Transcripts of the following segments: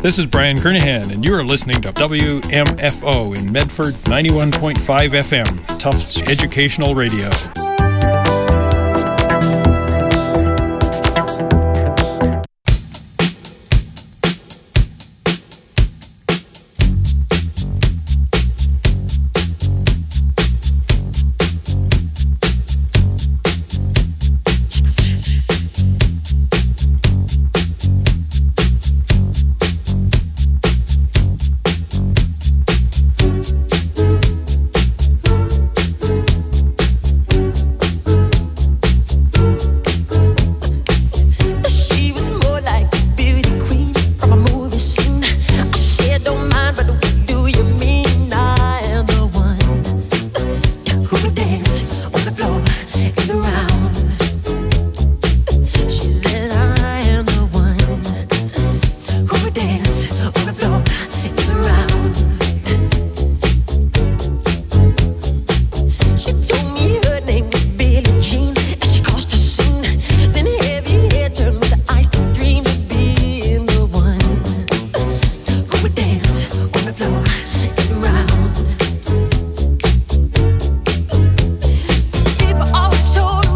This is Brian Kernahan, and you are listening to WMFO in Medford 91.5 FM, Tufts Educational Radio. People always told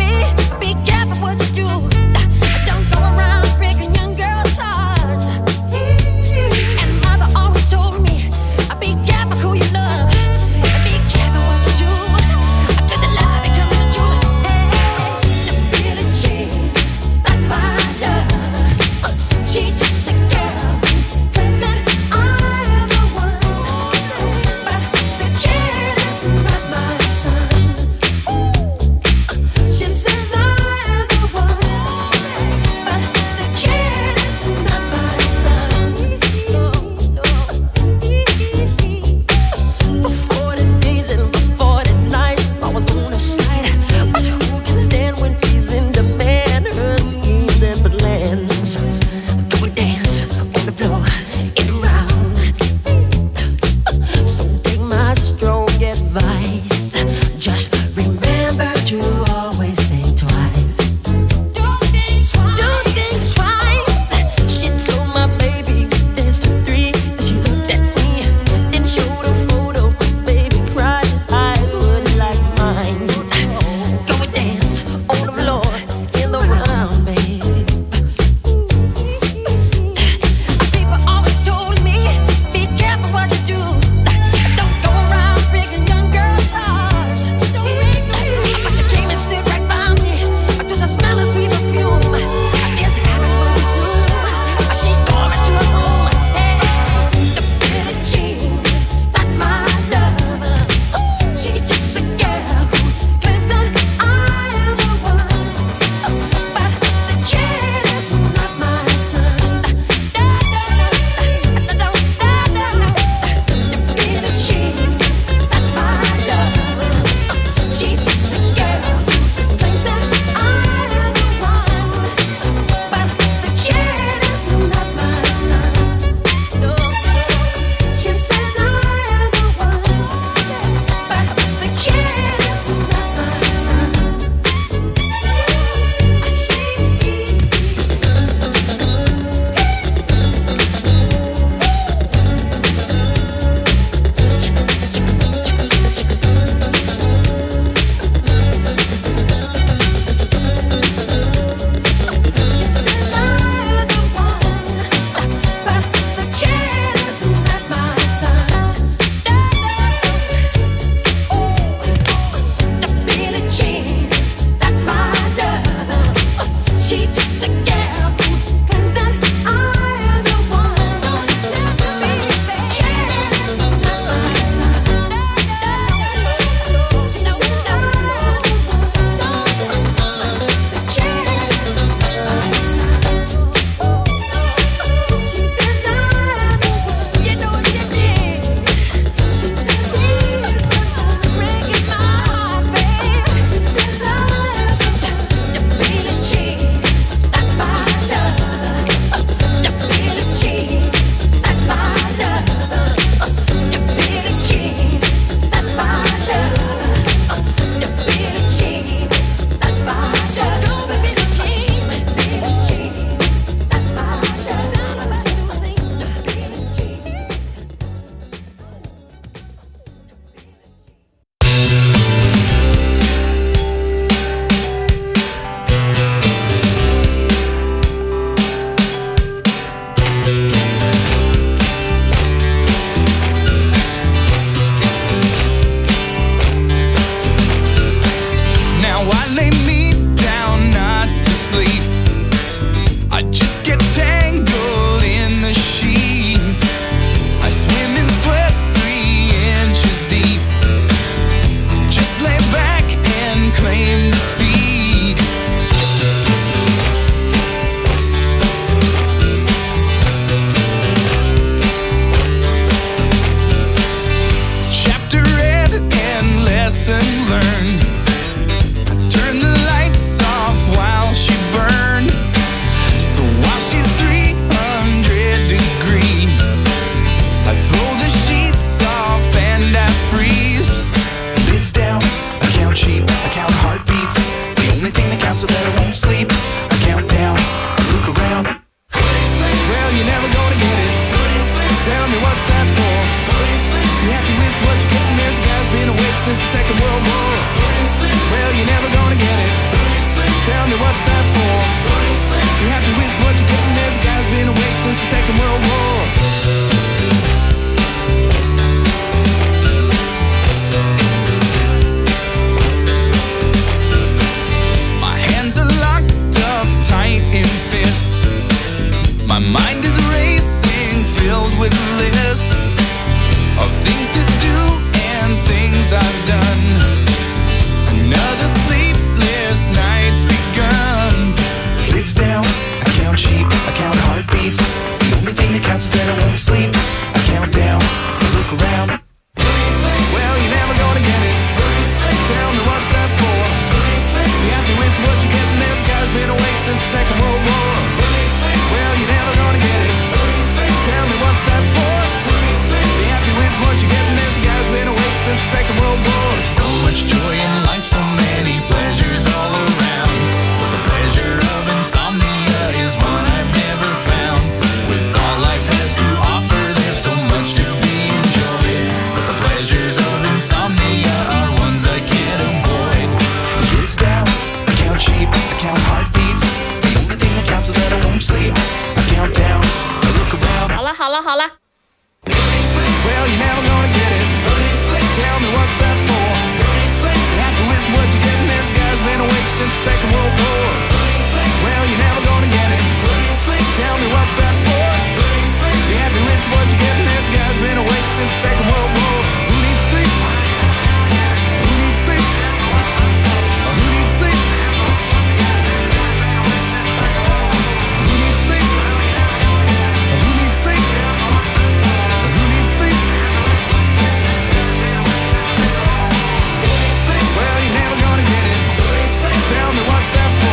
count so that I won't sleep. I count down, I look around. Well, you're never gonna get it. Tell me what's that for? You happy with what you're getting? There's a guy who's been awake since the Second World War. Well, you're never gonna get it. Tell me what's that for? You happy with what you're getting? There's a guy who's been awake since the Second World War. My hands are locked up tight in fists. My mind is racing, filled with lists of things to do and things I've done. Another sleepless night's begun. Lids down, I count sheep, I count heartbeats. The only thing that counts is that I won't sleep. I count down, I look around. Well, you're never gonna get it. Tell me what's that for? You happy with what you're getting? There's a guy who's been awake since the Second World War. Well, you're never gonna get it. Tell me what's that for? Be happy with what you're getting. There's a guy who's been awake since the Second World War. So much joy in life, so many pleasures all around. But the pleasure of insomnia is one I've never found. With all life has to offer, there's so much to be enjoyed. But the pleasures of insomnia are ones I can't avoid. Kids down, I count sheep, I count heartbeats. The only thing that counts is that I won't sleep. I count down, I look around. 好了 Well, you're never gonna get it. Tell me what's that for? Happy with what you're getting? This guy's been awake since the Second World War. Well, you're never gonna get it. Tell me what's that for? Be happy with what you're getting? This guy's been awake since the Second World War. Who needs sleep? Who needs sleep? Who needs sleep? Who needs sleep? Who needs sleep? Who needs sleep? Well, you're never gonna get it. Tell me what's that for?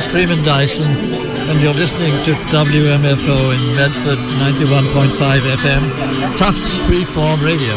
Freeman Dyson, and you're listening to WMFO in Medford 91.5 FM, Tufts Freeform Radio.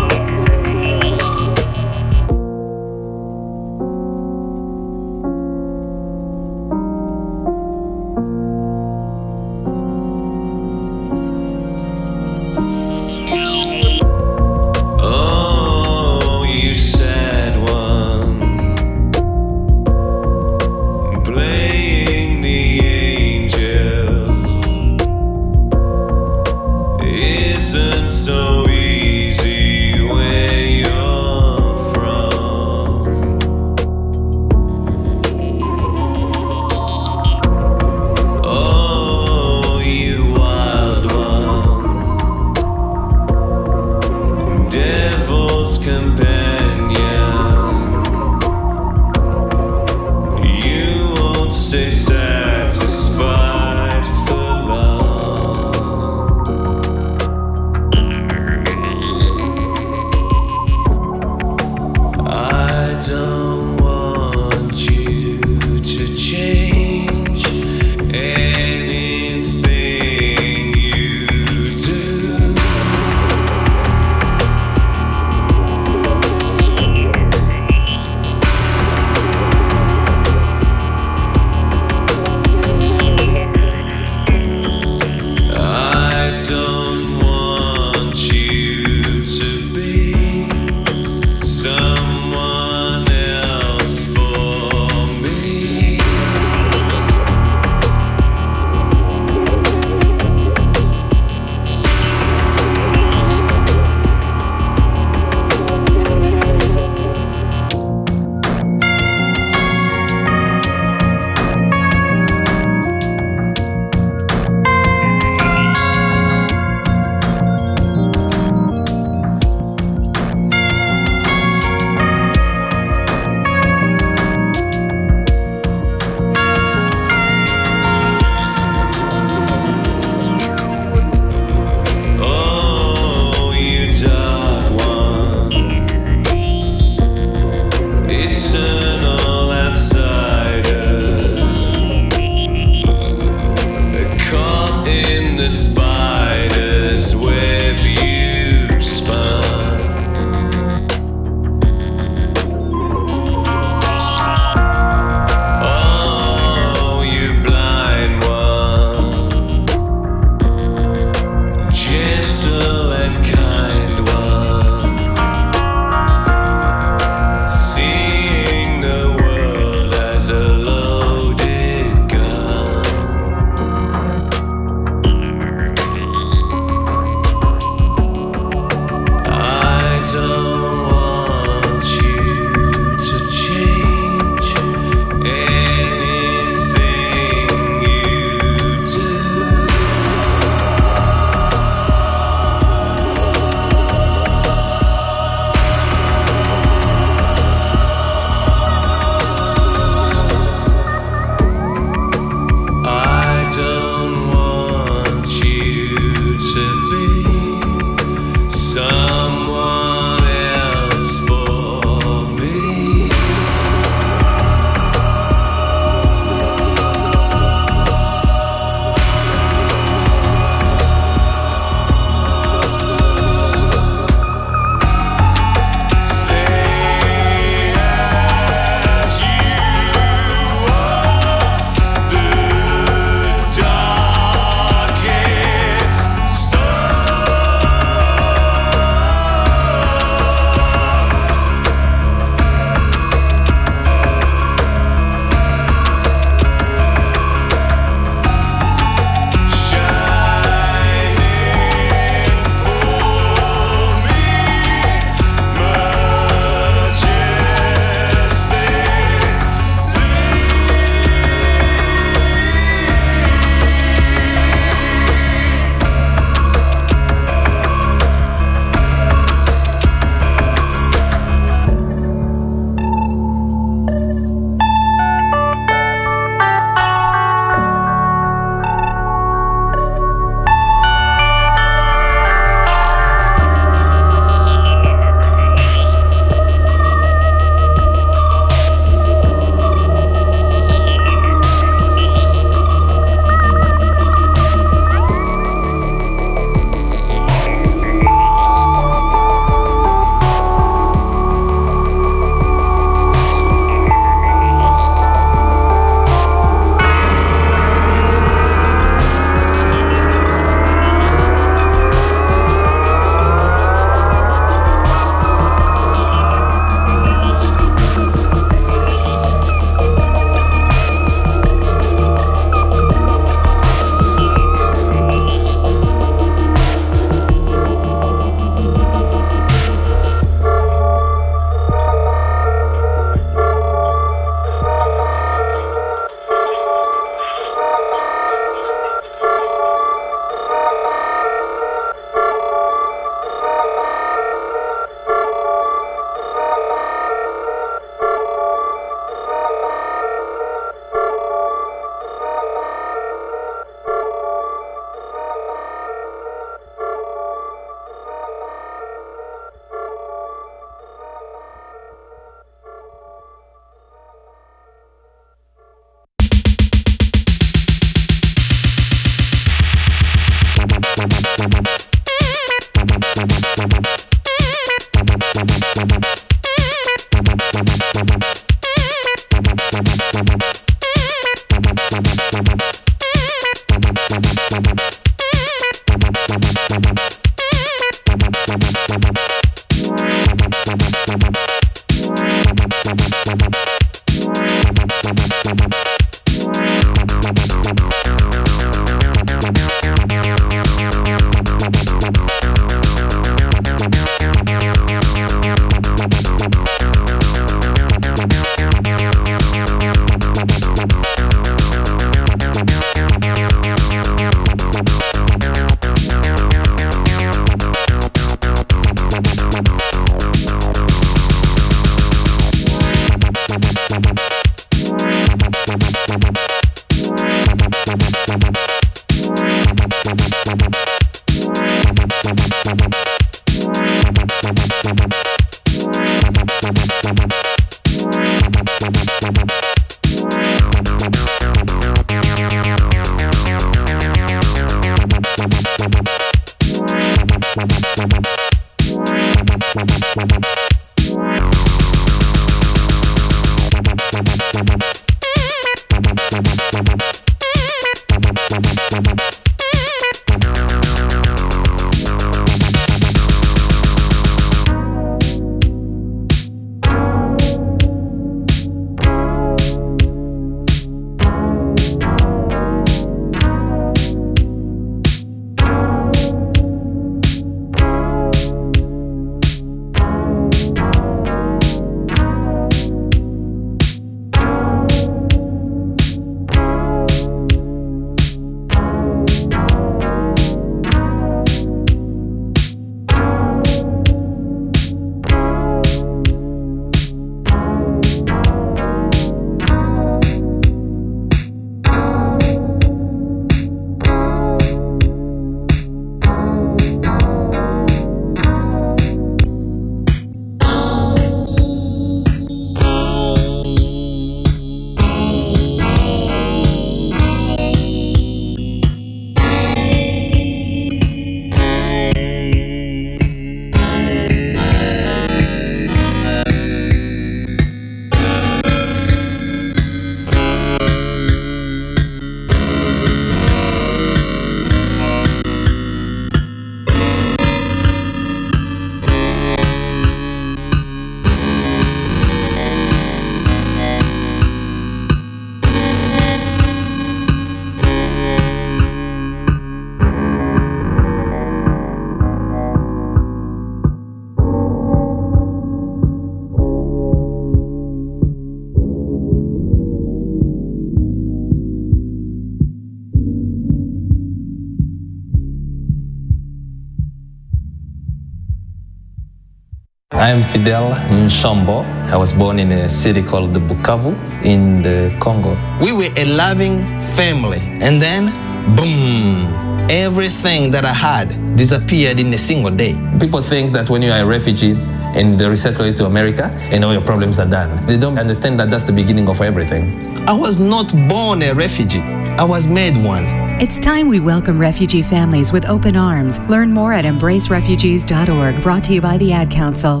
I'm Fidel Nshombo. I was born in a city called Bukavu in the Congo. We were a loving family, and then, boom, everything that I had disappeared in a single day. People think that when you are a refugee and they resettle you to America and all your problems are done. They don't understand that that's the beginning of everything. I was not born a refugee. I was made one. It's time we welcome refugee families with open arms. Learn more at embracerefugees.org, brought to you by the Ad Council.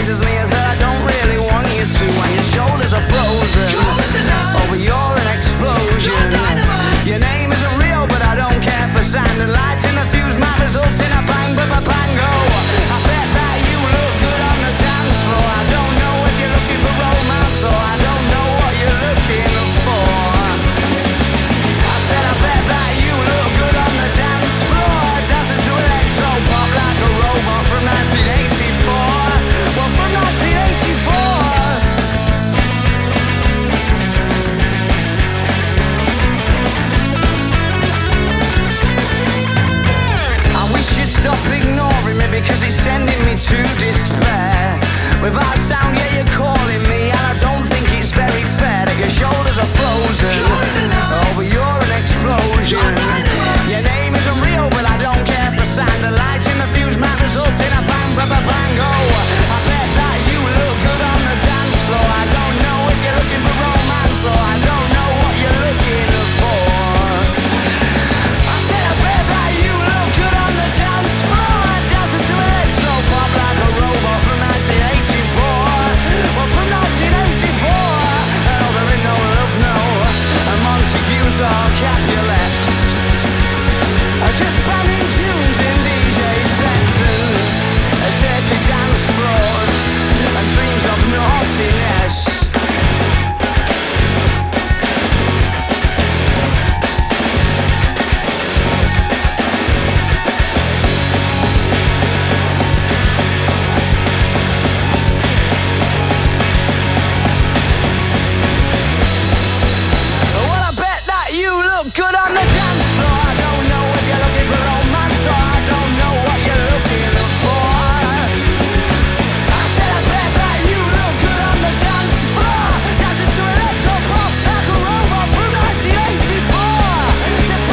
teases me as I don't really want you to. And your shoulders are frozen. Oh, but you're an explosion. Your name isn't real, but I don't care for sand and lights in the fuse. My results in a bang, bango. I bet that you look good on the dance floor. I don't know if you're looking for romance or I don't know what you're looking for. I said I bet that you look good on the dance floor, dancing to electro pop like a robot from 1984. Well, from 1984. Stop ignoring me because it's sending me to despair. Without sound, yeah, you're calling me, and I don't think it's very fair that your shoulders are frozen. Oh, but you're an explosion. Your name isn't real, but I don't care for sound. The lights in the fuse might result in a bang, bango. I bet that you look good on the dance floor. I don't know if you're looking for romance or I don't know what you're looking for. I said I bet that you look good on the dance floor, dancing to electro pop like a robot from 1984. Well, from 1984. Oh, there ain't no love, no. And Montagues or Capulets. Just banning tunes in DJ sets and dirty dance floors and dreams of naughtiness. Good on the dance floor. I don't know if you're looking for romance or I don't know what you're looking for. I said I bet that you look good on the dance floor, dancing to electro pop like a robot from 1984. From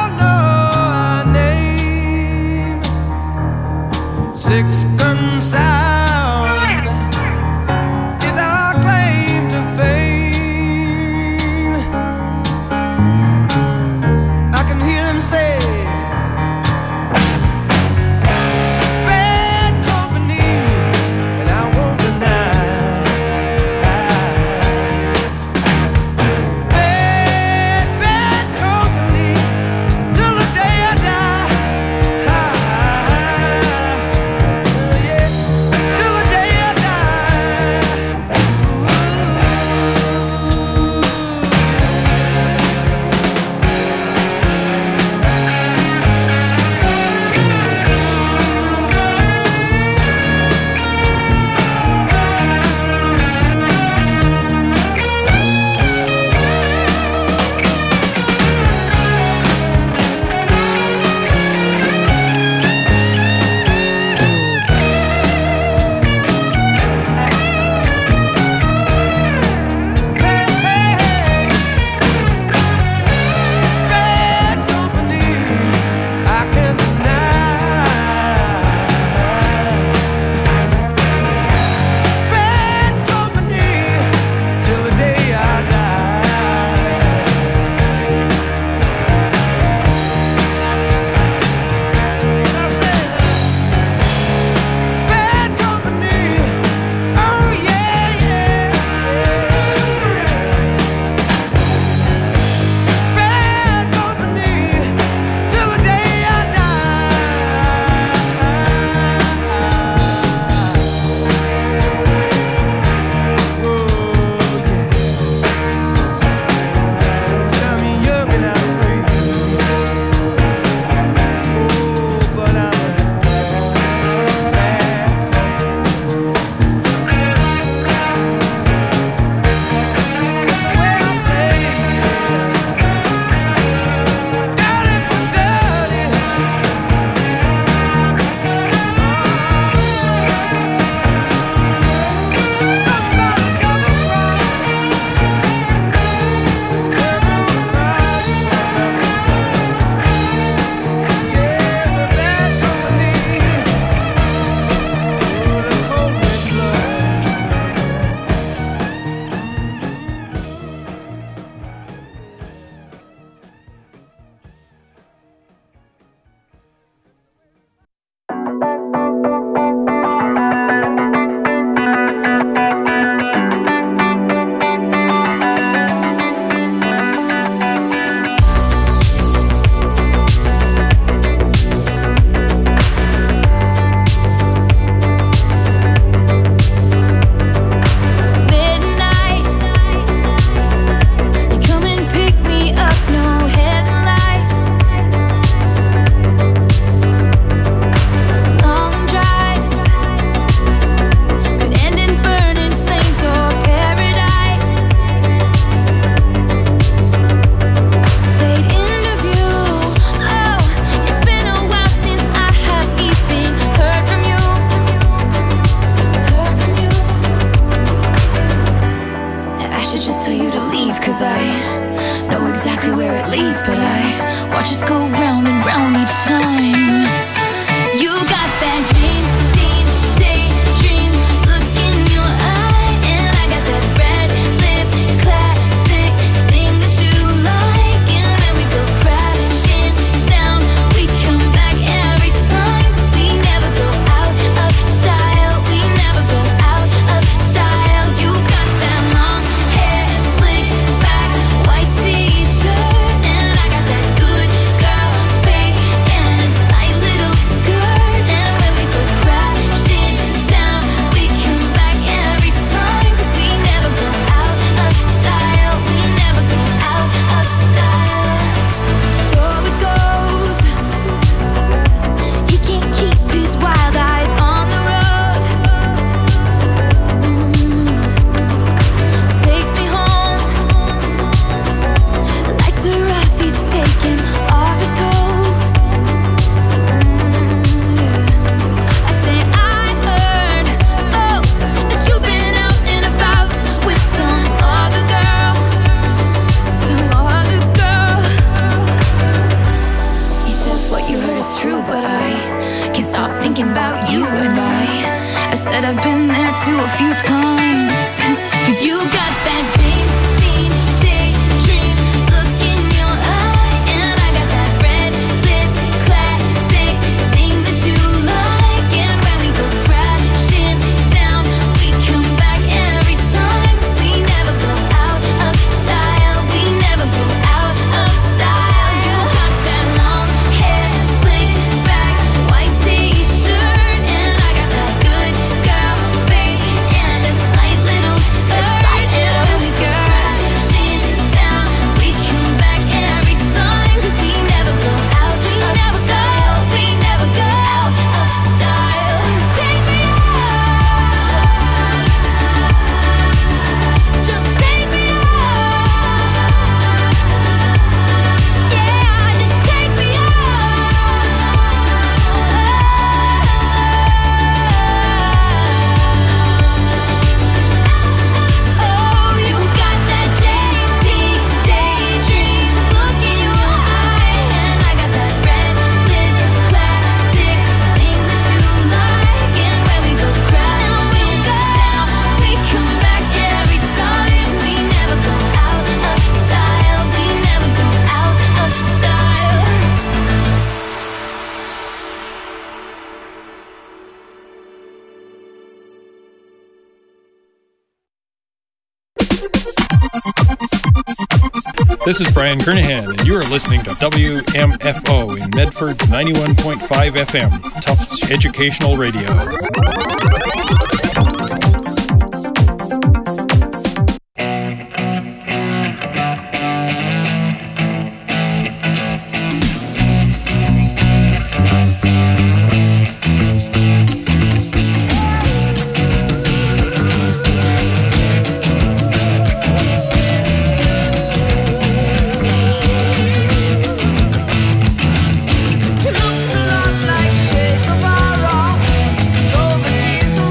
6 gun size. watch us go round and round each time. You got that dream, daydream look in your eye, and I got that red lip classic thing that you like. And when we go crashing down, we come back every time, 'cause we never go out of style. We never go out of style. You got that long hair slicked back, white t-shirt, and I got that good girl fade and a tight little skirt. And when we go crashing down, we come back every time, 'cause we never go out of style. We never go out of style. So it goes. He can't keep his wild eyes on the road. Takes me home. Lights are off, he's taking off his coat. I say I heard, oh, that you've been out and about with some other girl, some other girl. He says what you heard is true, but I can't stop thinking about you. And I said I've been there too a few times. 'Cause you got that James Dean daydream look in your eye, and I got that red lip classic thing that you like. And when we go crashing down, we come back every time, 'cause we never go out of style. We never go out of style. You got that long hair slicked back, white t-shirt, and I got that good girl fade and a tight little skirt. And when we go crashing down, we come back every time, 'cause we never go out of style. We never go out of style. Take me out, just take me out. Yeah, just take me out. Oh, you got that JD daydream look in your eye, and I got that red lip classic thing that you like. And when we go crashing down, we come back every time. We never go out of style. We never go out of style. This is Brian Kernahan, and you are listening to WMFO in Medford 91.5 FM, Tufts Educational Radio. You looked a lot like Che Guevara, drove a diesel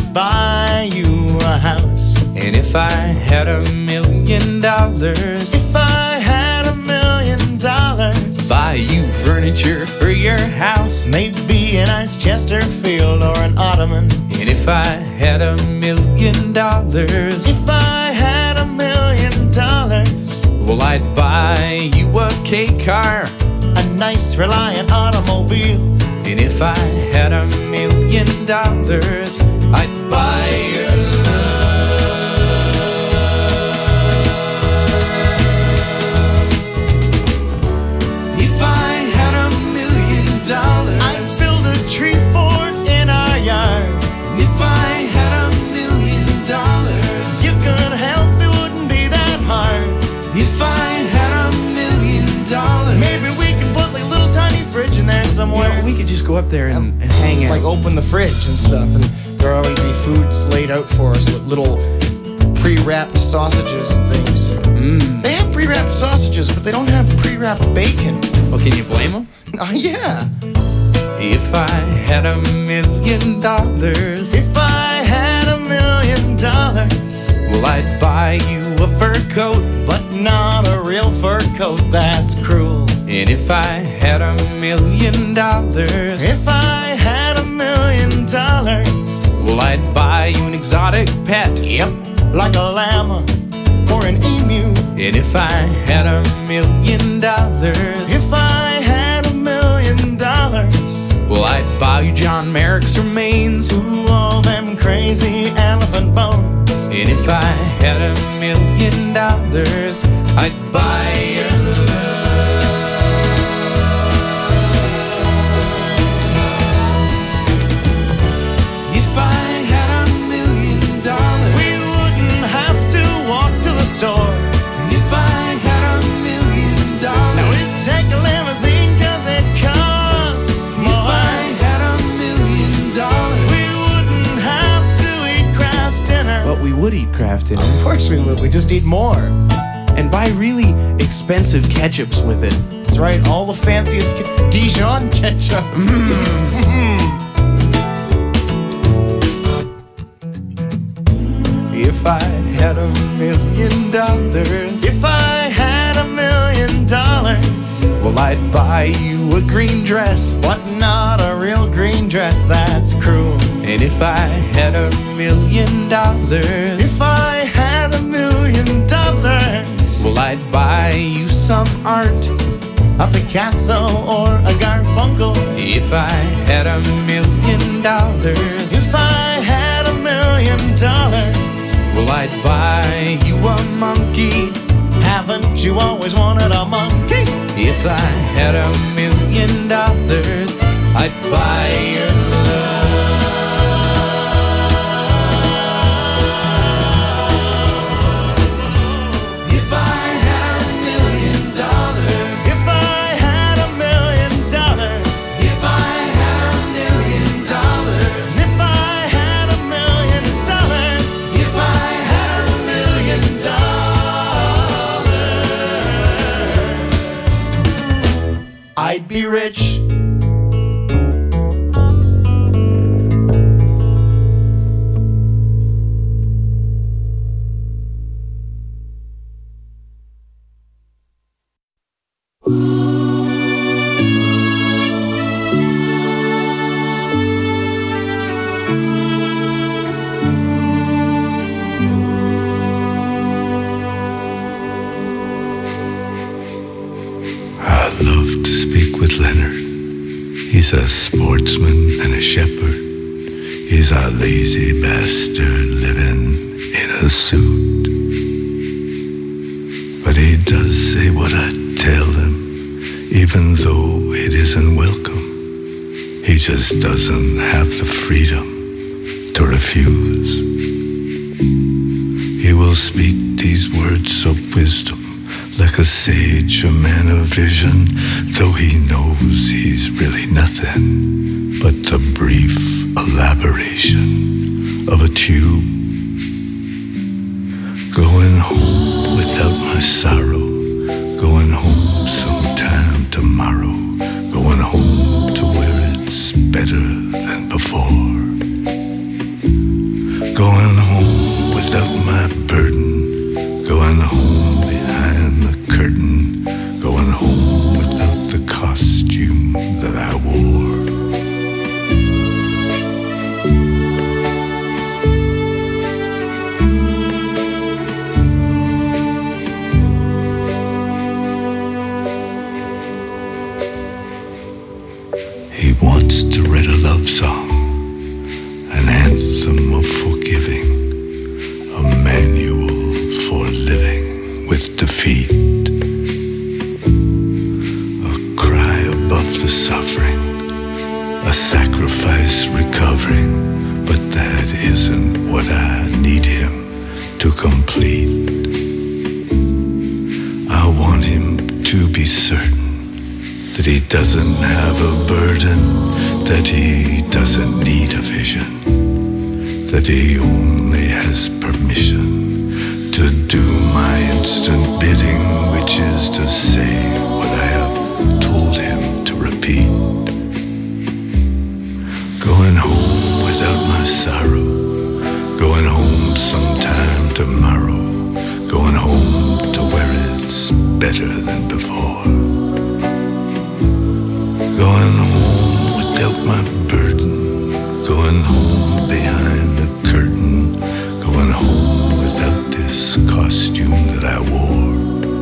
buy you a house. And if I had $1 million, If I had $1 million, buy you furniture for your house. maybe a nice Chesterfield or an ottoman. And if I had $1 million, If I had $1 million, well, I'd buy you a K car. a nice Reliant automobile. And if I had $1 million, I'd buy your love. If I had $1 million, I'd build a tree fort in our yard. if I had $1 million, You could help, it wouldn't be that hard. if I had $1 million, Maybe we could put like a little tiny fridge in there somewhere. we could just go up there and hang out. Like open the fridge and stuff, and there'll always be foods laid out for us with little pre-wrapped sausages and things. They have pre-wrapped sausages, but they don't have pre-wrapped bacon. Well, can you blame them? Oh yeah. If I had $1 million, If I had $1 million, well, I'd buy you a fur coat. but not a real fur coat, that's cruel. And if I had $1 million, If I had $1 million, well, I'd buy you an exotic pet. yep, like a llama or an emu. And if I had $1 million, If I had $1 million, well, I'd buy you John Merrick's remains. ooh, all them crazy elephant bones. And if I had $1 million, I'd buy your love. If I had $1 million, We wouldn't have to walk to the store. if I had $1 million, Now we'd take a limousine 'cause it costs if more. I had $1 million, We wouldn't have to eat Kraft dinner. but we would eat Kraft dinner Of course we would, we just eat more. and buy really expensive ketchups with it. That's right, all the fanciest Dijon ketchup. If I had $1 million, If I had $1 million, well, I'd buy you a green dress. but not a real green dress, that's cruel. And if I had $1 million, If I had $1 million, well, I'd buy you some art. a Picasso or a Garfunkel. If I had $1 million, If I had $1 million, well, I'd buy you a monkey. haven't you always wanted a monkey? If I had $1 million, I'd buy your love. If I had $1 million, If I had $1 million, if I had $1 million, if I had $1 million, if I had $1 million, I'd be rich. I'd love to speak with Leonard. He's a sportsman and a shepherd. He's a lazy bastard living in a suit. But he does say what I tell him, even though it isn't welcome. He just doesn't have the freedom to refuse. He will speak these words of wisdom like a sage, a man of vision, though he knows he's really nothing but the brief elaboration of a tube. Going home without my sorrow, going home sometime tomorrow, going home to where it's better than before. Going home without my burden, going home behind the curtain, going home without the costume that I wore. He wants to write a love song, an anthem of forgiving, a manual for living with defeat, a cry above the suffering, a sacrifice recovering, but that isn't what I need him to complete. I want him to be certain that he doesn't have a burden, that he doesn't need a vision, that he only has permission to do my instant bidding, which is to say what I have told him to repeat. Going home without my sorrow, going home sometime tomorrow, going home to where it's better than before. Going home without my burden, going home behind the curtain, going home without this costume that I wore.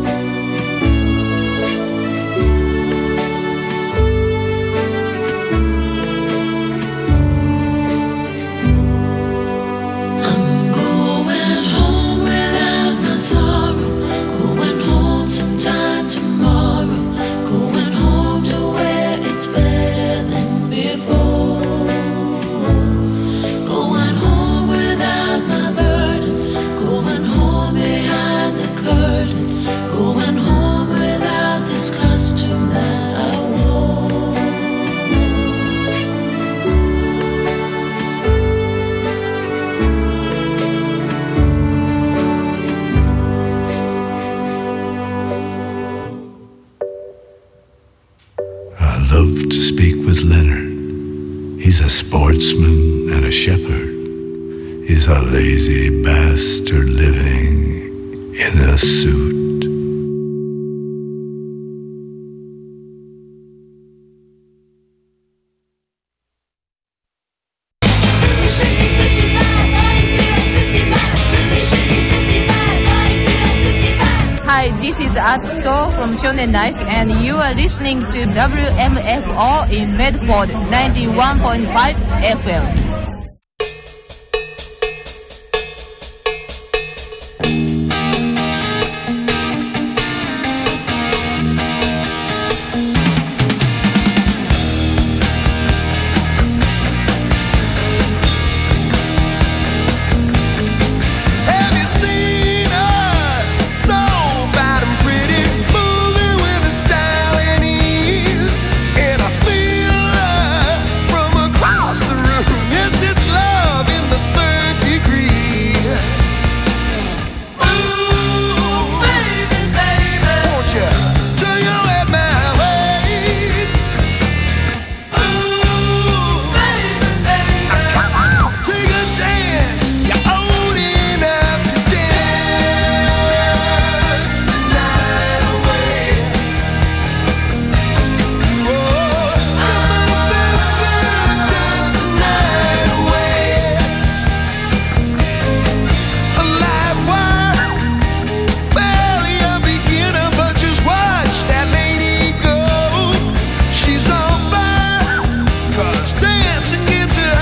I'm going home without my sorrow, going home sometime tomorrow, going home to where it's better than before. Going home without my burden, going home behind the curtain, going home without this costume that I wore. I love to speak with Leonard. He's a sportsman and a shepherd. He's a lazy bastard living in a suit. Hi, this is Atsuko from Shonen Life, and you are listening to WMFO in Medford 91.5 FM.